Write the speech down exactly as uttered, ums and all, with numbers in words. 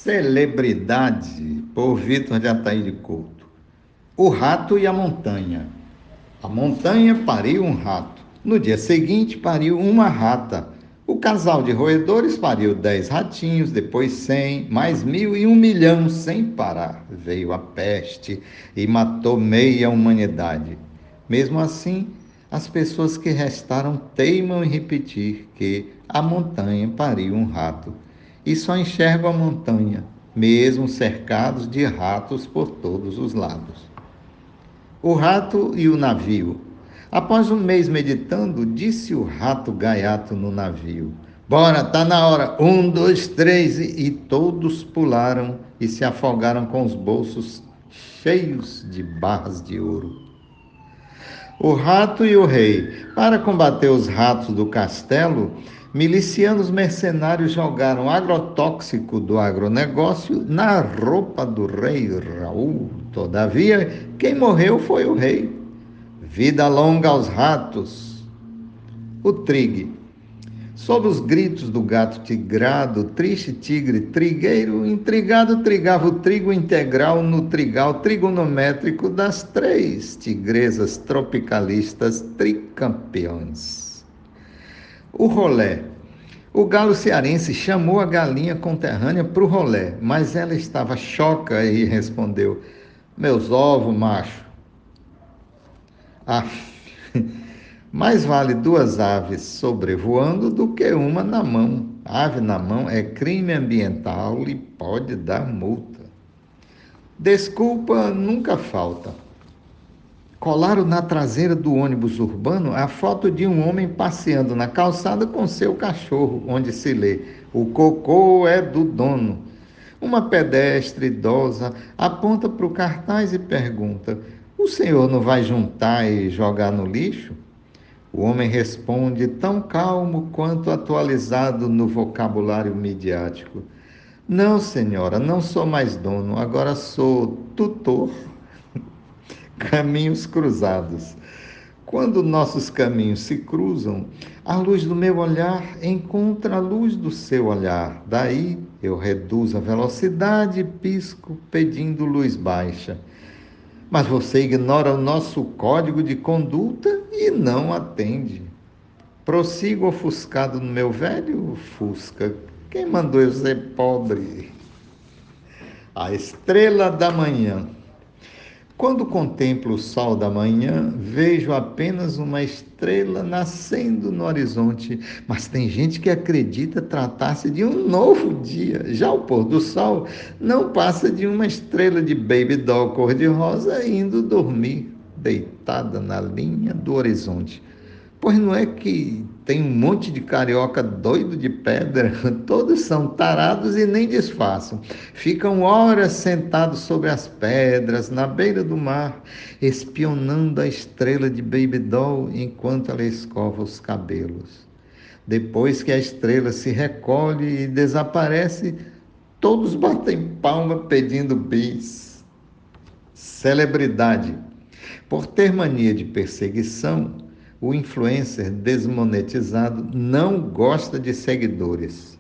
Celebridade, por Vitor de Ataíde Couto. O rato e a montanha. A montanha pariu um rato. No dia seguinte, pariu uma rata. O casal de roedores pariu dez ratinhos, depois cem, mais mil e um milhão sem parar. Veio a peste e matou meia humanidade. Mesmo assim, as pessoas que restaram teimam em repetir que a montanha pariu um rato. E só enxergam a montanha, mesmo cercados de ratos por todos os lados. O rato e o navio. Após um mês meditando, disse o rato gaiato no navio: Bora, tá na hora, um, dois, três, e, e todos pularam e se afogaram com os bolsos cheios de barras de ouro. O rato e o rei. Para combater os ratos do castelo, milicianos mercenários jogaram agrotóxico do agronegócio na roupa do rei Raul. Todavia, quem morreu foi o rei. Vida longa aos ratos. O trigue. Sob os gritos do gato tigrado, triste tigre trigueiro, intrigado trigava o trigo integral no trigal trigonométrico das três tigresas tropicalistas tricampeões. O rolé. O galo cearense chamou a galinha conterrânea para o rolé, mas ela estava choca e respondeu: Meus ovos, macho. Aff. Mais vale duas aves sobrevoando do que uma na mão. Ave na mão é crime ambiental e pode dar multa. Desculpa nunca falta. Colaram na traseira do ônibus urbano a foto de um homem passeando na calçada com seu cachorro, onde se lê: O cocô é do dono. Uma pedestre idosa aponta para o cartaz e pergunta: O senhor não vai juntar e jogar no lixo? O homem responde tão calmo quanto atualizado no vocabulário midiático: Não, senhora, não sou mais dono, agora sou tutor. Caminhos cruzados. Quando nossos caminhos se cruzam, a luz do meu olhar encontra a luz do seu olhar. Daí eu reduzo a velocidade e pisco pedindo luz baixa. Mas você ignora o nosso código de conduta e não atende. Prossigo ofuscado no meu velho Fusca. Quem mandou eu ser pobre? A estrela da manhã. Quando contemplo o sol da manhã, vejo apenas uma estrela nascendo no horizonte. Mas tem gente que acredita tratar-se de um novo dia. Já o pôr do sol não passa de uma estrela de baby doll cor-de-rosa indo dormir, deitada na linha do horizonte. Pois não é que tem um monte de carioca doido de pedra? Todos são tarados e nem disfarçam. Ficam horas sentados sobre as pedras, na beira do mar, espionando a estrela de baby doll enquanto ela escova os cabelos. Depois que a estrela se recolhe e desaparece, todos batem palma pedindo bis. Celebridade. Por ter mania de perseguição, o influencer desmonetizado não gosta de seguidores.